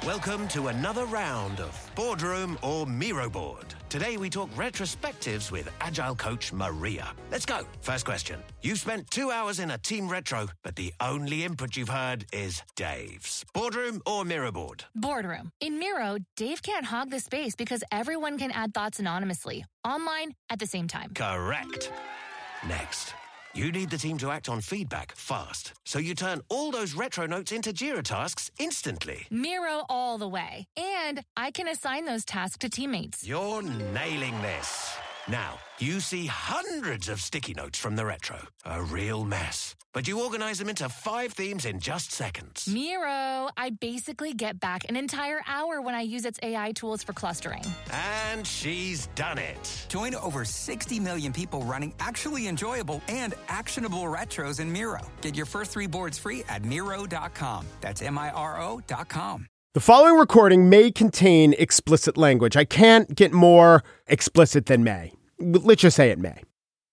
Welcome to another round of Boardroom or Miro Board. Today we talk retrospectives with Agile coach Maria. Let's go. First question. You've spent 2 hours in a team retro, but the only input you've heard is Dave's. Boardroom or Miro Board? Boardroom. In Miro, Dave can't hog the space because everyone can add thoughts anonymously, online, at the same time. Correct. Next. You need the team to act on feedback fast, so you turn all those retro notes into Jira tasks instantly. Miro all the way. And I can assign those tasks to teammates. You're nailing this. Now, you see hundreds of sticky notes from the retro. A real mess. But you organize them into 5 themes in just seconds. Miro, I basically get back an entire hour when I use its AI tools for clustering. And she's done it. Join over 60 million people running actually enjoyable and actionable retros in Miro. Get your first 3 boards free at Miro.com. That's Miro.com. The following recording may contain explicit language. I can't get more explicit than may. Let's just say it may.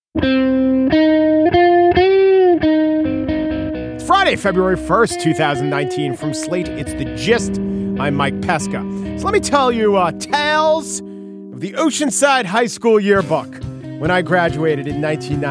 It's Friday, February 1st, 2019. From Slate, it's The Gist. I'm Mike Pesca. So let me tell you tales of the Oceanside High School yearbook when I graduated in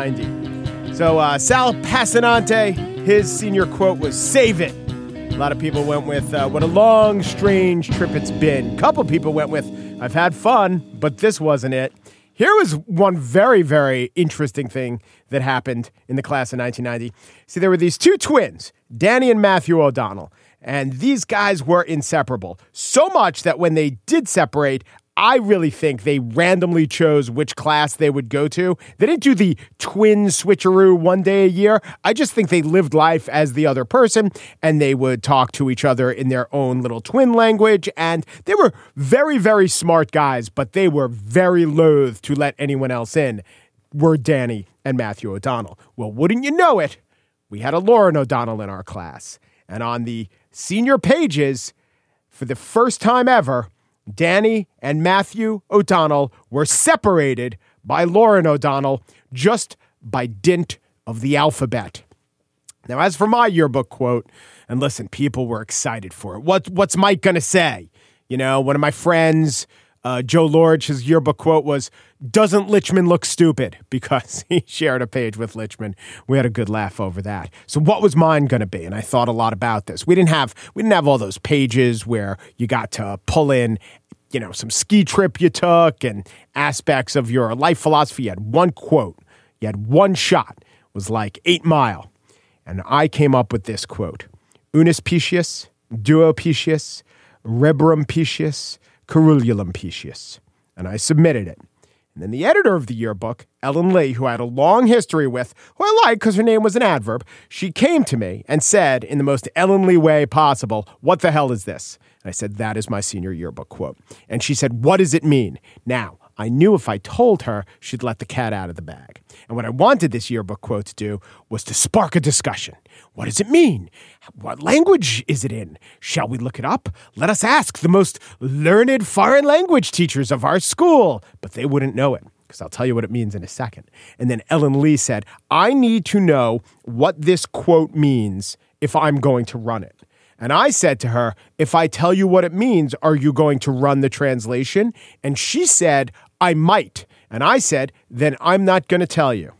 1990. So Sal Passanante, his senior quote was, "Save it." A lot of people went with, what a long, strange trip it's been. A couple people went with, I've had fun, but this wasn't it. Here was one very, very interesting thing that happened in the class of 1990. See, there were these 2 twins, Danny and Matthew O'Donnell, and these guys were inseparable. So much that when they did separate, I really think they randomly chose which class they would go to. They didn't do the twin switcheroo one day a year. I just think they lived life as the other person, and they would talk to each other in their own little twin language. And they were very, very smart guys, but they were very loath to let anyone else in, were Danny and Matthew O'Donnell. Well, wouldn't you know it, we had a Lauren O'Donnell in our class. And on the senior pages, for the first time ever, Danny and Matthew O'Donnell were separated by Lauren O'Donnell just by dint of the alphabet. Now, as for my yearbook quote, and listen, people were excited for it. What's Mike going to say? You know, one of my friends, Joe Lorge, his yearbook quote was, "Doesn't Lichman look stupid?" Because he shared a page with Lichman. We had a good laugh over that. So what was mine going to be? And I thought a lot about this. We didn't have all those pages where you got to pull in, you know, some ski trip you took and aspects of your life philosophy. You had one quote. You had one shot. It was like 8 Mile. And I came up with this quote: "Unus Picius, duo Picius, rebrum Picius, Carululum Picius." And I submitted it. And then the editor of the yearbook, Ellen Lee, who I had a long history with, who I liked because her name was an adverb, she came to me and said in the most Ellen Lee way possible, "What the hell is this?" And I said, "That is my senior yearbook quote." And she said, "What does it mean?" Now, I knew if I told her, she'd let the cat out of the bag. And what I wanted this yearbook quote to do was to spark a discussion. What does it mean? What language is it in? Shall we look it up? Let us ask the most learned foreign language teachers of our school. But they wouldn't know it, because I'll tell you what it means in a second. And then Ellen Lee said, "I need to know what this quote means if I'm going to run it." And I said to her, "If I tell you what it means, are you going to run the translation?" And she said, "I might." And I said, "Then I'm not going to tell you."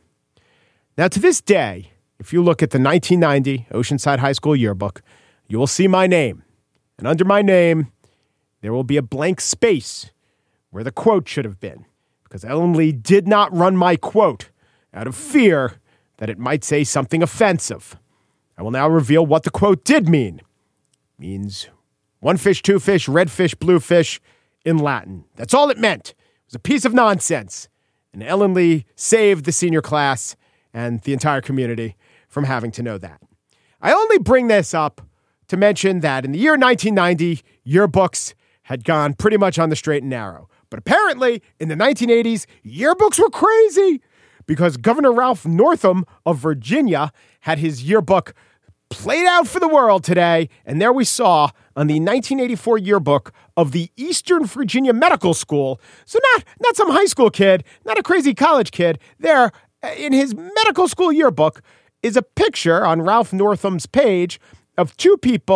Now, to this day, if you look at the 1990 Oceanside High School yearbook, you will see my name. And under my name, there will be a blank space where the quote should have been, because Ellen Lee did not run my quote out of fear that it might say something offensive. I will now reveal what the quote did mean. It means 1 fish, 2 fish, red fish, blue fish in Latin. That's all it meant. It was a piece of nonsense. And Ellen Lee saved the senior class and the entire community from having to know that. I only bring this up to mention that in the year 1990, yearbooks had gone pretty much on the straight and narrow. But apparently, in the 1980s, yearbooks were crazy because Governor Ralph Northam of Virginia had his yearbook played out for the world today. And there we saw on the 1984 yearbook of the Eastern Virginia Medical School. So not some high school kid, not a crazy college kid. There, in his medical school yearbook, is a picture on Ralph Northam's page of 2 people,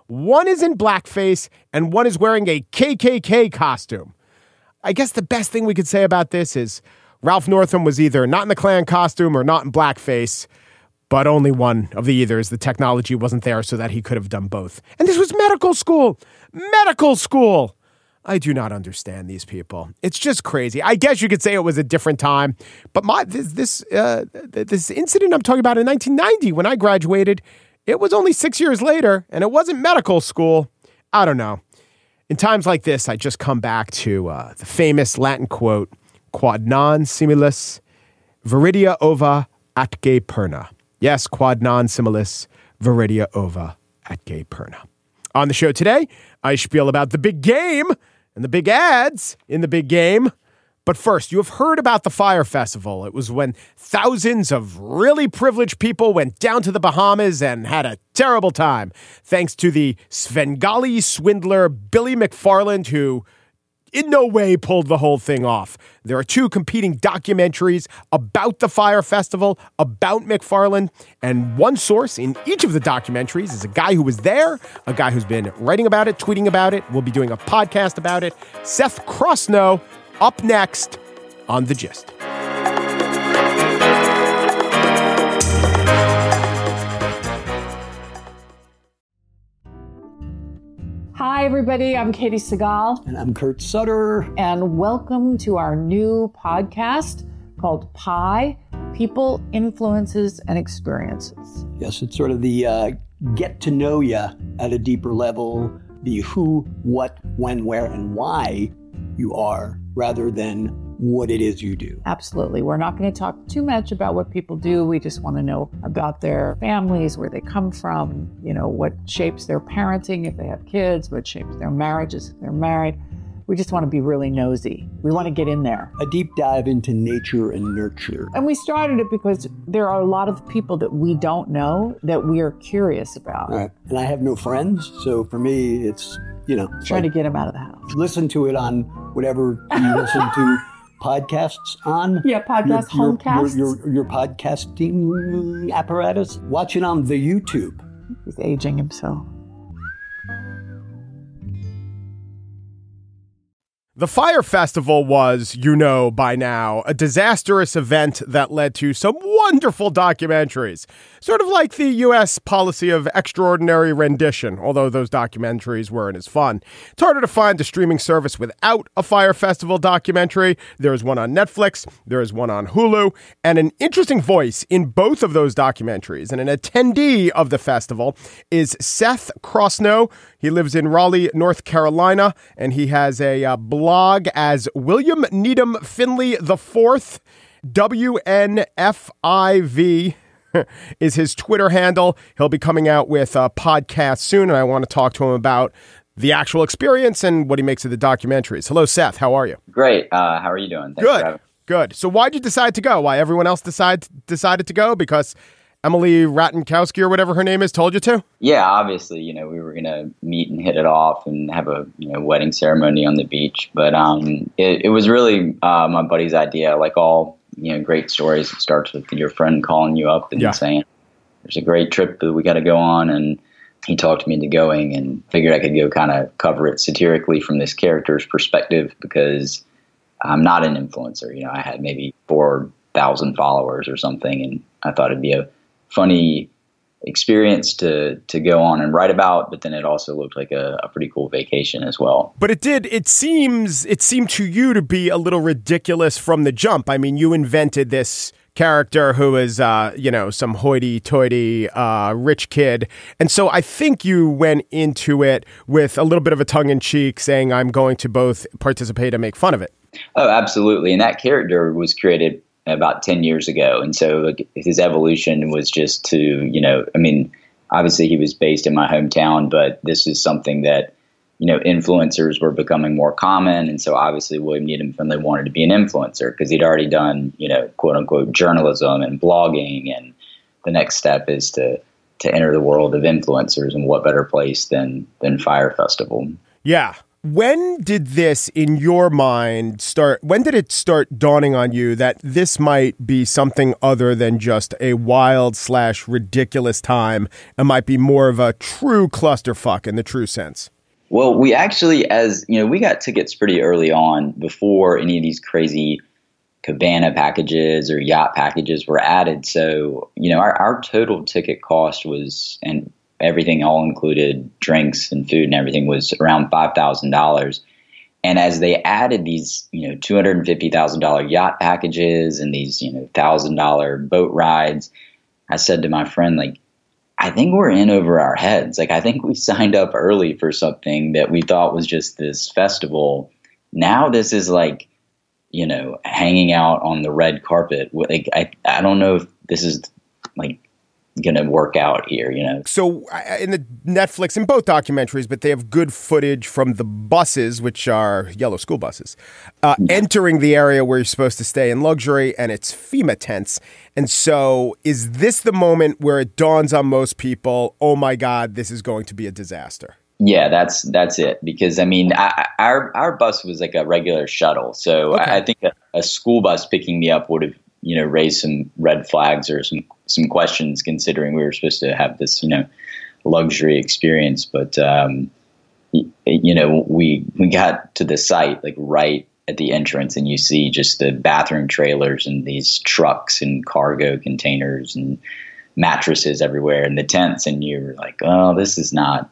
One is in blackface, and one is wearing a KKK costume. I guess the best thing we could say about this is Ralph Northam was either not in the Klan costume or not in blackface, but only one of the either, as the technology wasn't there so that he could have done both. And this was medical school. Medical school. I do not understand these people. It's just crazy. I guess you could say it was a different time, but this incident I'm talking about in 1990 when I graduated, it was only 6 years later, and it wasn't medical school. I don't know. In times like this, I just come back to the famous Latin quote, quod non similis viridia ova atque perna. Yes, quod non similis viridia ova atque perna. On the show today, I spiel about the big game and the big ads in the big game. But first, you have heard about the Fyre Festival. It was when thousands of really privileged people went down to the Bahamas and had a terrible time, thanks to the Svengali swindler Billy McFarland, who in no way pulled the whole thing off. There are two competing documentaries about the Fyre Festival, about McFarland, and one source in each of the documentaries is a guy who was there, a guy who's been writing about it, tweeting about it. We'll be doing a podcast about it. Seth Crossno, up next on The Gist. Hi, everybody. I'm Katie Segal. And I'm Kurt Sutter. And welcome to our new podcast called Pi, People, Influences, and Experiences. Yes, it's sort of the get to know you at a deeper level, the who, what, when, where, and why you are, rather than what it is you do. Absolutely. We're not going to talk too much about what people do. We just want to know about their families, where they come from, what shapes their parenting if they have kids, what shapes their marriages if they're married. We just want to be really nosy. We want to get in there. A deep dive into nature and nurture. And we started it because there are a lot of people that we don't know that we are curious about. All right. And I have no friends, so for me, it's, trying to get them out of the house. Listen to it on whatever you listen to podcasts on. Yeah, homecasts. Your podcasting apparatus. Watch it on the YouTube. He's aging himself. The Fyre Festival was, by now, a disastrous event that led to some wonderful documentaries. Sort of like the U.S. policy of extraordinary rendition, although those documentaries weren't as fun. It's harder to find a streaming service without a Fyre Festival documentary. There's one on Netflix, there is one on Hulu, and an interesting voice in both of those documentaries. And an attendee of the festival is Seth Crossno. He lives in Raleigh, North Carolina, and he has a blog as William Needham Finley IV, WNFIV is his Twitter handle. He'll be coming out with a podcast soon, and I want to talk to him about the actual experience and what he makes of the documentaries. Hello, Seth. How are you? Great. How are you doing? Thanks for having me. Good. So why'd you decide to go? Why everyone else decided to go? Because Emily Ratajkowski or whatever her name is told you to? Yeah, obviously, we were going to meet and hit it off and have a wedding ceremony on the beach. But it was really my buddy's idea. Like all great stories, it starts with your friend calling you up and saying, there's a great trip that we got to go on. And he talked me into going and figured I could go kind of cover it satirically from this character's perspective because I'm not an influencer. I had maybe 4,000 followers or something. And I thought it'd be a funny experience to go on and write about, but then it also looked like a pretty cool vacation as well. But it seemed to you to be a little ridiculous from the jump. I mean, you invented this character who is, some hoity-toity rich kid. And so I think you went into it with a little bit of a tongue-in-cheek saying, I'm going to both participate and make fun of it. Oh, absolutely. And that character was created about 10 years ago. And so his evolution was just to, obviously he was based in my hometown, but this is something that, influencers were becoming more common. And so obviously William Needham Finley wanted to be an influencer because he'd already done, quote unquote, journalism and blogging. And the next step is to enter the world of influencers. And what better place than Fyre Festival? Yeah. When did this, in your mind, start? When did it start dawning on you that this might be something other than just a wild/ridiculous time and might be more of a true clusterfuck in the true sense? Well, we actually, we got tickets pretty early on before any of these crazy cabana packages or yacht packages were added. So, our total ticket cost was, and everything all included, drinks and food and everything, was around $5,000. And as they added these, $250,000 yacht packages and these, $1,000 boat rides, I said to my friend, like, I think we're in over our heads. Like, I think we signed up early for something that we thought was just this festival. Now this is like, hanging out on the red carpet. Like, I don't know if this is like going to work out here, So in the Netflix, in both documentaries, but they have good footage from the buses, which are yellow school buses, entering the area where you're supposed to stay in luxury, and it's FEMA tents. And so is this the moment where it dawns on most people, oh my God, this is going to be a disaster? Yeah, that's it. Because our bus was like a regular shuttle. So okay. I think a school bus picking me up would have, raised some red flags or some questions, considering we were supposed to have this, luxury experience. But, we got to the site like right at the entrance, and you see just the bathroom trailers and these trucks and cargo containers and mattresses everywhere and the tents. And you're like, oh, this is not,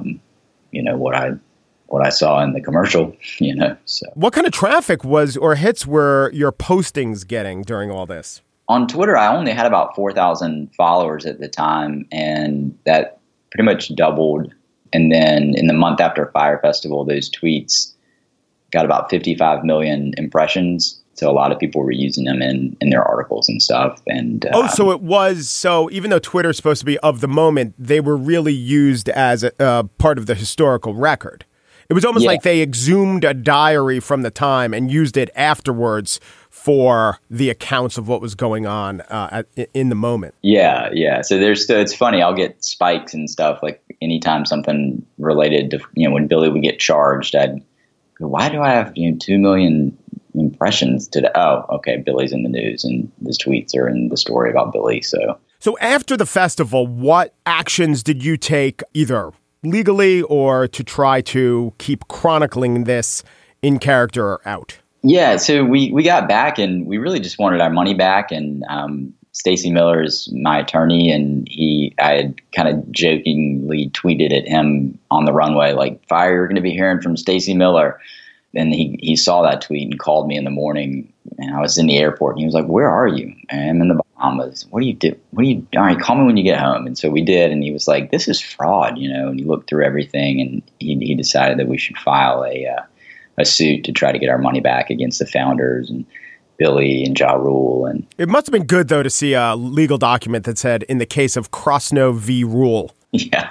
what I saw in the commercial, So what kind of traffic or hits were your postings getting during all this? On Twitter, I only had about 4,000 followers at the time, and that pretty much doubled. And then in the month after Fyre Festival, those tweets got about 55 million impressions. So a lot of people were using them in their articles and stuff. And so even though Twitter's supposed to be of the moment, they were really used as a part of the historical record. It was almost like they exhumed a diary from the time and used it afterwards for the accounts of what was going on in the moment. Yeah. So it's funny. I'll get spikes and stuff like anytime something related to, when Billy would get charged, I'd go, why do I have 2 million impressions today? Oh, okay. Billy's in the news and his tweets are in the story about Billy. So after the festival, what actions did you take, either legally or to try to keep chronicling this in character or out? Yeah, so we got back and we really just wanted our money back. And Stacey Miller is my attorney, and I had kind of jokingly tweeted at him on the runway, like, Fyre, you're going to be hearing from Stacey Miller. And he saw that tweet and called me in the morning, and I was in the airport, and he was like, where are you? And I'm in the Bahamas. What do you do? All right, call me when you get home. And so we did. And he was like, this is fraud, and he looked through everything, and he decided that we should file a suit to try to get our money back against the founders and Billy and Ja Rule. And it must have been good, though, to see a legal document that said, in the case of Krosno v. Rule. Yeah,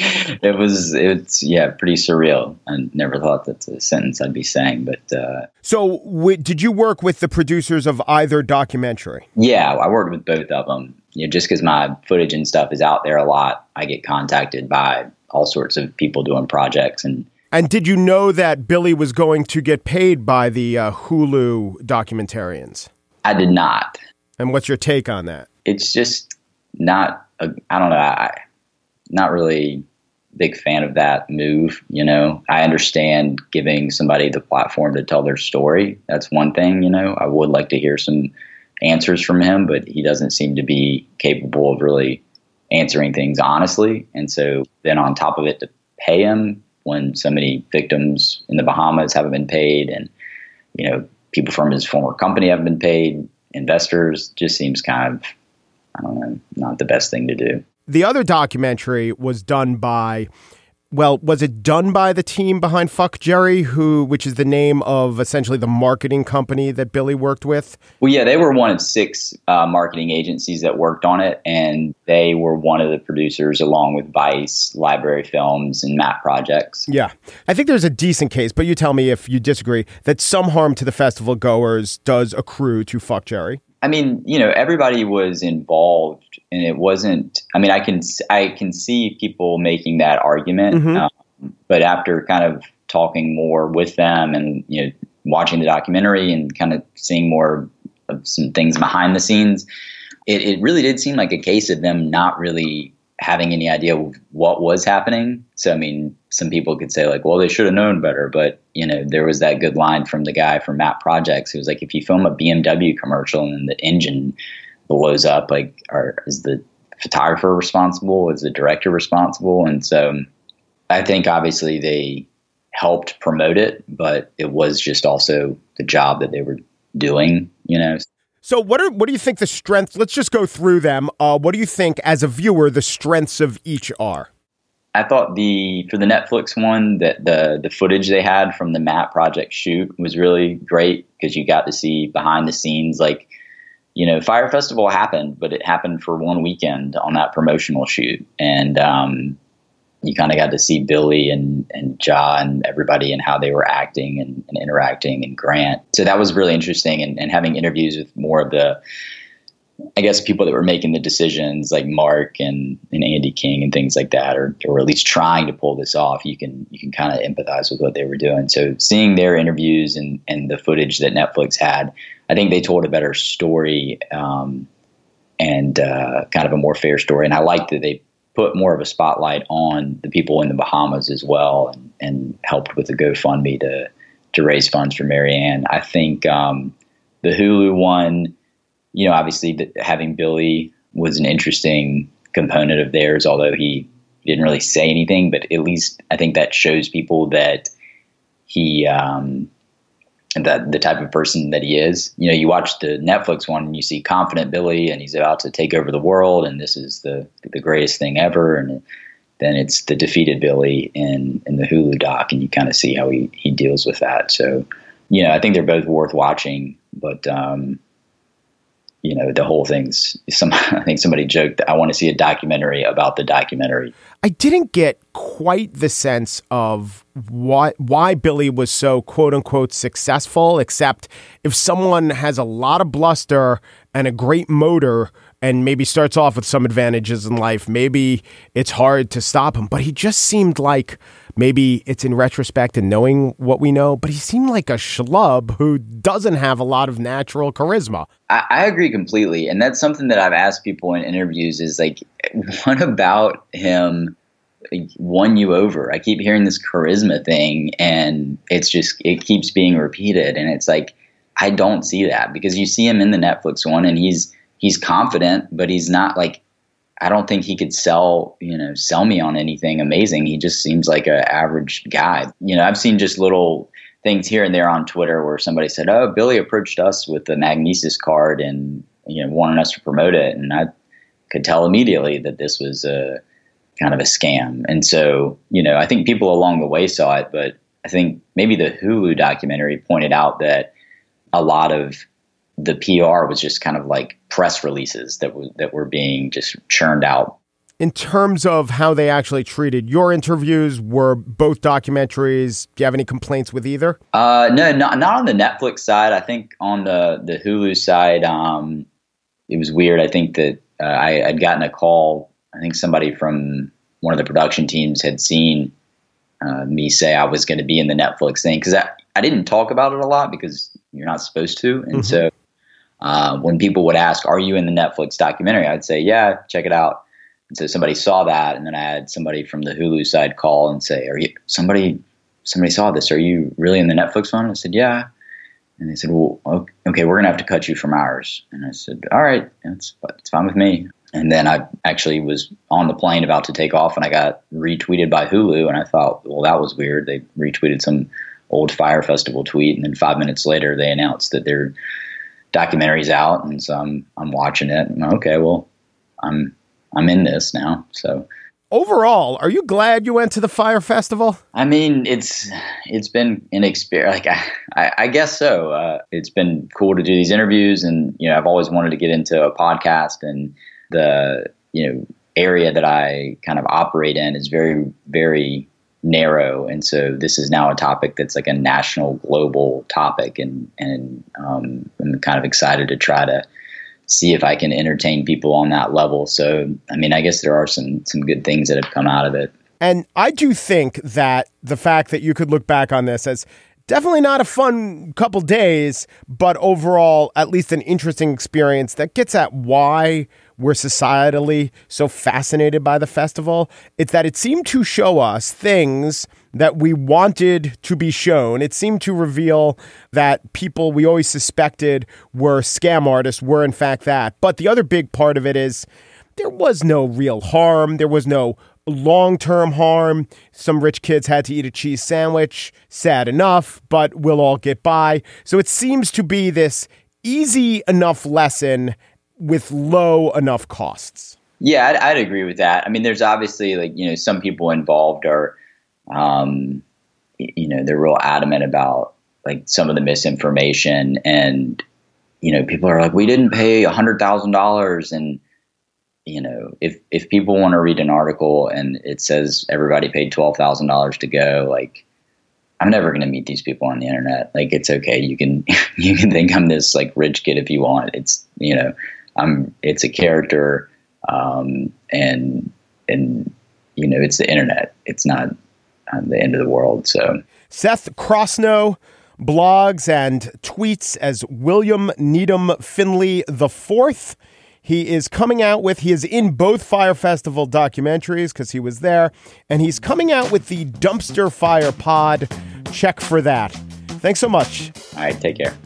it's pretty surreal. I never thought that's a sentence I'd be saying, but. So did you work with the producers of either documentary? Yeah, I worked with both of them. Just because my footage and stuff is out there a lot, I get contacted by all sorts of people doing projects. And did you know that Billy was going to get paid by the Hulu documentarians? I did not. And what's your take on that? It's just not, I don't know, not really big fan of that move. I understand giving somebody the platform to tell their story. That's one thing, I would like to hear some answers from him, but he doesn't seem to be capable of really answering things honestly. And so then on top of it, to pay him when so many victims in the Bahamas haven't been paid, and, people from his former company haven't been paid, investors, just seems kind of, I don't know, not the best thing to do. The other documentary was done by, was it done by the team behind Fuck Jerry, which is the name of essentially the marketing company that Billy worked with? Well, yeah, they were one of 6 marketing agencies that worked on it, and they were one of the producers along with Vice, Library Films, and Map Projects. Yeah, I think there's a decent case, but you tell me if you disagree, that some harm to the festival goers does accrue to Fuck Jerry. I mean, everybody was involved, and it wasn't, I can see people making that argument, but after kind of talking more with them and, watching the documentary and kind of seeing more of some things behind the scenes, it really did seem like a case of them not really having any idea of what was happening. So, I mean, some people could say like, well, they should have known better. But, there was that good line from the guy from Map Projects who was like, if you film a BMW commercial and the engine blows up, like, is the photographer responsible? Is the director responsible? And so I think obviously they helped promote it, but it was just also the job that they were doing, So what do you think the strengths, let's just go through them. What do you think as a viewer, the strengths of each are? I thought for the Netflix one, that the footage they had from the Map Project shoot was really great because you got to see behind the scenes, like, Fire Festival happened, but it happened for one weekend on that promotional shoot. And you kind of got to see Billy and Ja and everybody and how they were acting and interacting, and Grant. So that was really interesting. And having interviews with more of the, I guess, people that were making the decisions, like Mark and Andy King and things like that, or at least trying to pull this off, you can kind of empathize with what they were doing. So seeing their interviews and the footage that Netflix had, I think they told a better story and kind of a more fair story. And I liked that they put more of a spotlight on the people in the Bahamas as well, and helped with the GoFundMe to raise funds for Marianne. I think the Hulu one, obviously having Billy was an interesting component of theirs, although he didn't really say anything, but at least I think that shows people that he, that the type of person that he is. You watch the Netflix one and you see confident Billy and he's about to take over the world and this is the greatest thing ever. And then it's the defeated Billy in the Hulu doc, and you kind of see how he deals with that. So, I think they're both worth watching, but, the whole thing's I think somebody joked that I want to see a documentary about the documentary. I didn't get quite the sense of why Billy was so quote unquote successful, except if someone has a lot of bluster and a great motor and maybe starts off with some advantages in life, maybe it's hard to stop him. But he just seemed like, maybe it's in retrospect and knowing what we know, but he seemed like a schlub who doesn't have a lot of natural charisma. I agree completely. And that's something that I've asked people in interviews is like, what about him won you over? I keep hearing this charisma thing and it keeps being repeated. And it's like, I don't see that, because you see him in the Netflix one and he's confident, but he's not like, I don't think he could sell me on anything amazing. He just seems like an average guy. I've seen just little things here and there on Twitter where somebody said, oh, Billy approached us with the Magnesis card and, wanted us to promote it. And I could tell immediately that this was a kind of a scam. And so, I think people along the way saw it, but I think maybe the Hulu documentary pointed out that a lot of the PR was just kind of like press releases that were being just churned out. In terms of how they actually treated your interviews, were both documentaries, do you have any complaints with either? No, not on the Netflix side. I think on the Hulu side, it was weird. I think that I'd gotten a call. I think somebody from one of the production teams had seen me say I was going to be in the Netflix thing, because I didn't talk about it a lot because you're not supposed to. And so when people would ask, are you in the Netflix documentary? I'd say, yeah, check it out. And so somebody saw that. And then I had somebody from the Hulu side call and say, somebody saw this. Are you really in the Netflix one? I said, yeah. And they said, well, okay, we're going to have to cut you from ours. And I said, all right, it's fine with me. And then I actually was on the plane about to take off and I got retweeted by Hulu. And I thought, well, that was weird. They retweeted some old Fire Festival tweet. And then 5 minutes later, they announced that their documentary's out. And so I'm watching it. And okay, well, I'm in this now. So overall, are you glad you went to the Fire Festival? I mean, it's been an experience. Like I guess so. It's been cool to do these interviews, and I've always wanted to get into a podcast, and the area that I kind of operate in is very, very narrow, and so this is now a topic that's like a national, global topic, and I'm kind of excited to try to see if I can entertain people on that level. So, I mean, I guess there are some good things that have come out of it. And I do think that the fact that you could look back on this as definitely not a fun couple days, but overall, at least an interesting experience that gets at why we're societally so fascinated by the festival. It's that it seemed to show us things that we wanted to be shown. It seemed to reveal that people we always suspected were scam artists were in fact that. But the other big part of it is there was no real harm. There was no long-term harm. Some rich kids had to eat a cheese sandwich. Sad enough, but we'll all get by. So it seems to be this easy enough lesson with low enough costs. Yeah, I'd agree with that. I mean, there's obviously some people involved are, they're real adamant about some of the misinformation, and, people are like, we didn't pay $100,000. And, if people want to read an article and it says everybody paid $12,000 to go, I'm never going to meet these people on the internet. It's okay. You can think I'm this rich kid if you want. It's, it's a character, and it's the internet. It's not the end of the world. So Seth Crossno blogs and tweets as William Needham Finley IV. He is in both Fyre Festival documentaries because he was there, and he's coming out with the Dumpster Fire Pod. Check for that. Thanks so much. All right, take care.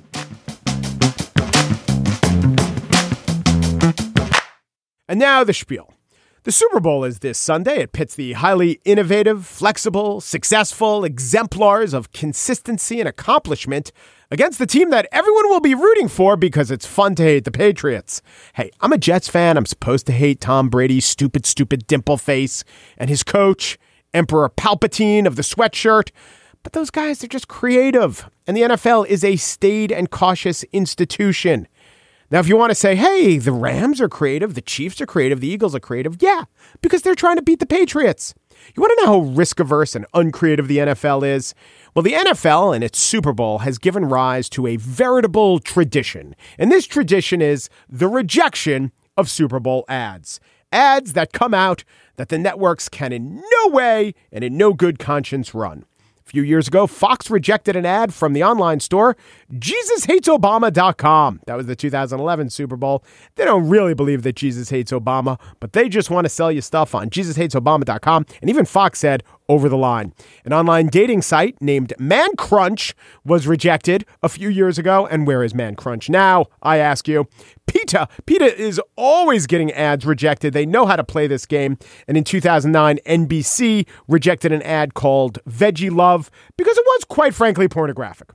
And now the spiel. The Super Bowl is this Sunday. It pits the highly innovative, flexible, successful exemplars of consistency and accomplishment against the team that everyone will be rooting for because it's fun to hate the Patriots. Hey, I'm a Jets fan. I'm supposed to hate Tom Brady's stupid dimple face and his coach, Emperor Palpatine of the sweatshirt. But those guys, they're just creative. And the NFL is a staid and cautious institution. Now, if you want to say, hey, the Rams are creative, the Chiefs are creative, the Eagles are creative, yeah, because they're trying to beat the Patriots. You want to know how risk-averse and uncreative the NFL is? Well, the NFL and its Super Bowl has given rise to a veritable tradition. And this tradition is the rejection of Super Bowl ads. Ads that come out that the networks can in no way and in no good conscience run. A few years ago, Fox rejected an ad from the online store, JesusHatesObama.com. That was the 2011 Super Bowl. They don't really believe that Jesus hates Obama, but they just want to sell you stuff on JesusHatesObama.com. And even Fox said, over the line. An online dating site named Man Crunch was rejected a few years ago. And where is Man Crunch now, I ask you? PETA is always getting ads rejected. They know how to play this game. And in 2009, NBC rejected an ad called Veggie Love because it was, quite frankly, pornographic.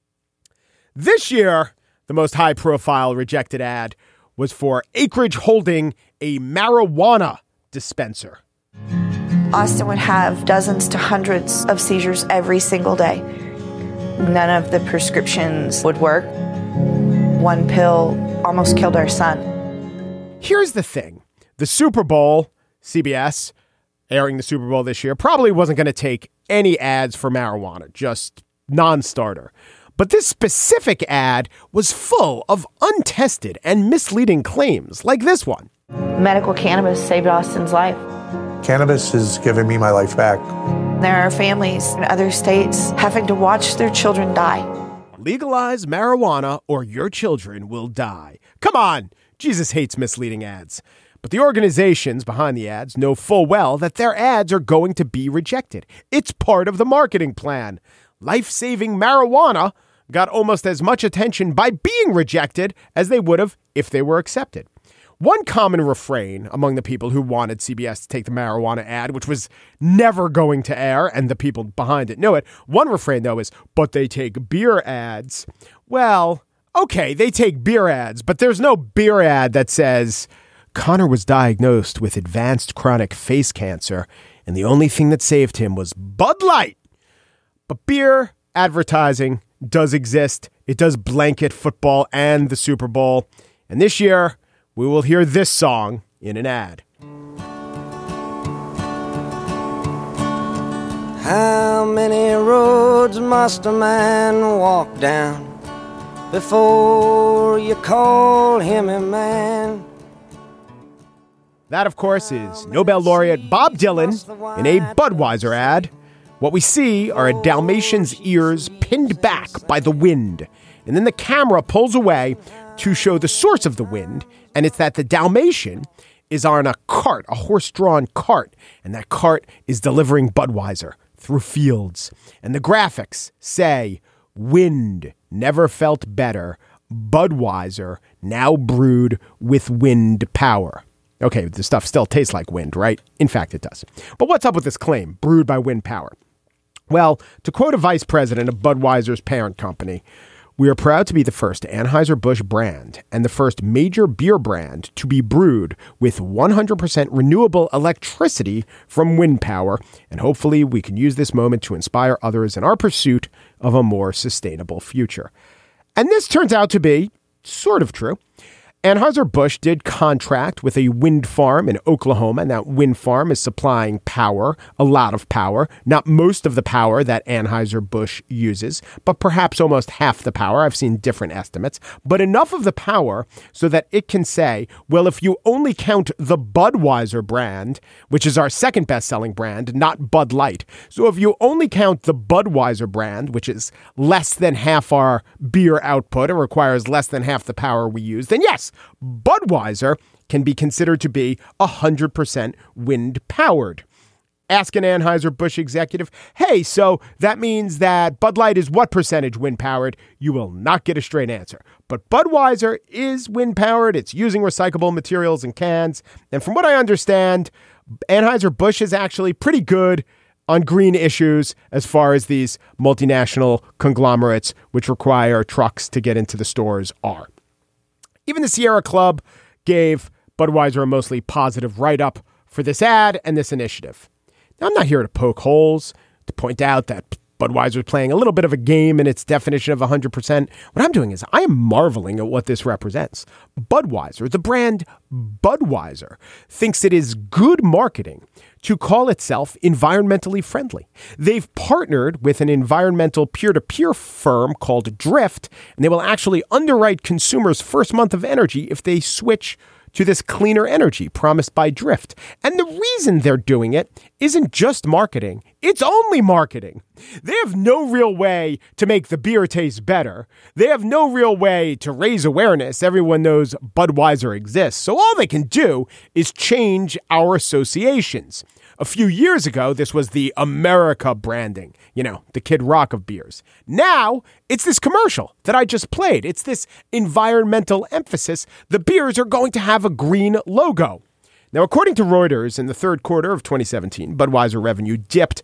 This year, the most high-profile rejected ad was for Acreage holding a marijuana dispenser. Austin would have dozens to hundreds of seizures every single day. None of the prescriptions would work. One pill almost killed our son. Here's the thing. The Super Bowl, CBS, airing the Super Bowl this year, probably wasn't going to take any ads for marijuana, just non-starter. But this specific ad was full of untested and misleading claims, like this one. Medical cannabis saved Austin's life. Cannabis has given me my life back. There are families in other states having to watch their children die. Legalize marijuana or your children will die. Come on, Jesus hates misleading ads. But the organizations behind the ads know full well that their ads are going to be rejected. It's part of the marketing plan. Life-saving marijuana got almost as much attention by being rejected as they would have if they were accepted. One common refrain among the people who wanted CBS to take the marijuana ad, which was never going to air, and the people behind it know it, one refrain, though, is, but they take beer ads. Well, okay, they take beer ads, but there's no beer ad that says, Connor was diagnosed with advanced chronic face cancer, and the only thing that saved him was Bud Light. But beer advertising does exist. It does blanket football and the Super Bowl. And this year, we will hear this song in an ad. How many roads must a man walk down before you call him a man? That, of course, is Nobel laureate Bob Dylan in a Budweiser ad. What we see are a Dalmatian's ears pinned back by the wind. And then the camera pulls away to show the source of the wind. And it's that the Dalmatian is on a cart, a horse-drawn cart. And that cart is delivering Budweiser through fields. And the graphics say, wind never felt better. Budweiser now brewed with wind power. Okay, the stuff still tastes like wind, right? In fact, it does. But what's up with this claim, brewed by wind power? Well, to quote a vice president of Budweiser's parent company, we are proud to be the first Anheuser-Busch brand and the first major beer brand to be brewed with 100% renewable electricity from wind power. And hopefully we can use this moment to inspire others in our pursuit of a more sustainable future. And this turns out to be sort of true. Anheuser-Busch did contract with a wind farm in Oklahoma, and that wind farm is supplying power, a lot of power, not most of the power that Anheuser-Busch uses, but perhaps almost half the power. I've seen different estimates, but enough of the power so that it can say, well, if you only count the Budweiser brand, which is our second best-selling brand, not Bud Light. So if you only count the Budweiser brand, which is less than half our beer output, it requires less than half the power we use, then yes, Budweiser can be considered to be 100% wind-powered. Ask an Anheuser-Busch executive, hey, so that means that Bud Light is what percentage wind-powered? You will not get a straight answer. But Budweiser is wind-powered. It's using recyclable materials and cans. And from what I understand, Anheuser-Busch is actually pretty good on green issues as far as these multinational conglomerates, which require trucks to get into the stores, are. Even the Sierra Club gave Budweiser a mostly positive write-up for this ad and this initiative. Now, I'm not here to poke holes, to point out that Budweiser is playing a little bit of a game in its definition of 100%. What I'm doing is I am marveling at what this represents. Budweiser, the brand Budweiser, thinks it is good marketing to call itself environmentally friendly. They've partnered with an environmental peer-to-peer firm called Drift, and they will actually underwrite consumers' first month of energy if they switch to this cleaner energy promised by Drift. And the reason they're doing it isn't just marketing. It's only marketing. They have no real way to make the beer taste better. They have no real way to raise awareness. Everyone knows Budweiser exists. So all they can do is change our associations. A few years ago, this was the America branding, the Kid Rock of beers. Now, it's this commercial that I just played. It's this environmental emphasis. The beers are going to have a green logo. Now, according to Reuters, in the third quarter of 2017, Budweiser revenue dipped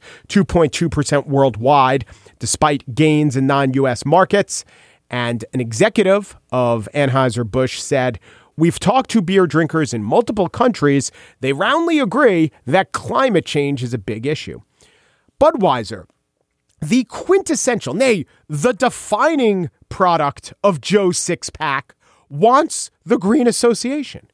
2.2% worldwide, despite gains in non-U.S. markets. And an executive of Anheuser-Busch said, "We've talked to beer drinkers in multiple countries. They roundly agree that climate change is a big issue." Budweiser, the quintessential, nay, the defining product of Joe's six-pack, wants the green association.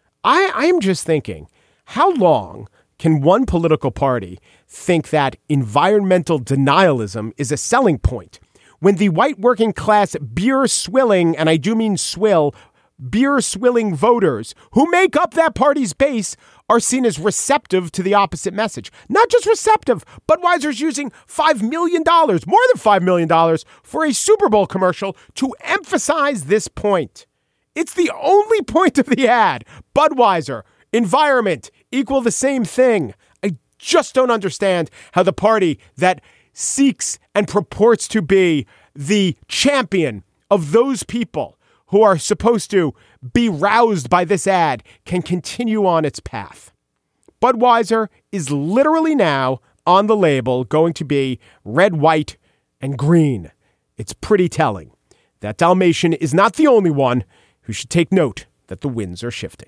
I am just thinking, how long can one political party think that environmental denialism is a selling point when the white working class beer swilling, and I do mean swill, beer swilling voters who make up that party's base are seen as receptive to the opposite message? Not just receptive, Budweiser's using $5 million, more than $5 million, for a Super Bowl commercial to emphasize this point. It's the only point of the ad. Budweiser, environment, equal the same thing. I just don't understand how the party that seeks and purports to be the champion of those people who are supposed to be roused by this ad can continue on its path. Budweiser is literally now on the label going to be red, white, and green. It's pretty telling. That Dalmatian is not the only one who should take note that the winds are shifting.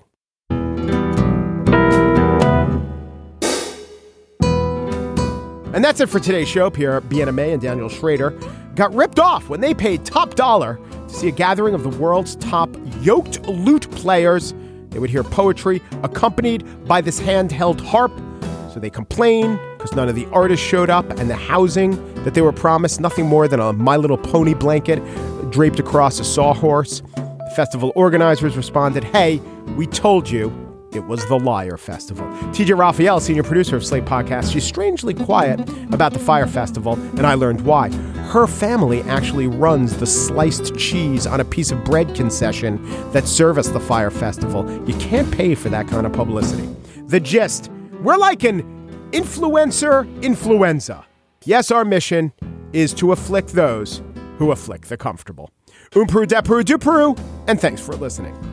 And that's it for today's show. Pierre Bien-Aimé and Daniel Schrader got ripped off when they paid top dollar to see a gathering of the world's top yoked lute players. They would hear poetry accompanied by this handheld harp. So they complain because none of the artists showed up, and the housing that they were promised, nothing more than a My Little Pony blanket draped across a sawhorse. The festival organizers responded, "Hey, we told you It was the Liar Festival. TJ Raphael, senior producer of Slate Podcast, she's strangely quiet about the Fire Festival, and I learned why. Her family actually runs the sliced cheese on a piece of bread concession that service the Fire Festival. You can't pay for that kind of publicity. The gist, we're like an influencer influenza. Yes, our mission is to afflict those who afflict the comfortable. Peru, de Peru, du Peru, and thanks for listening.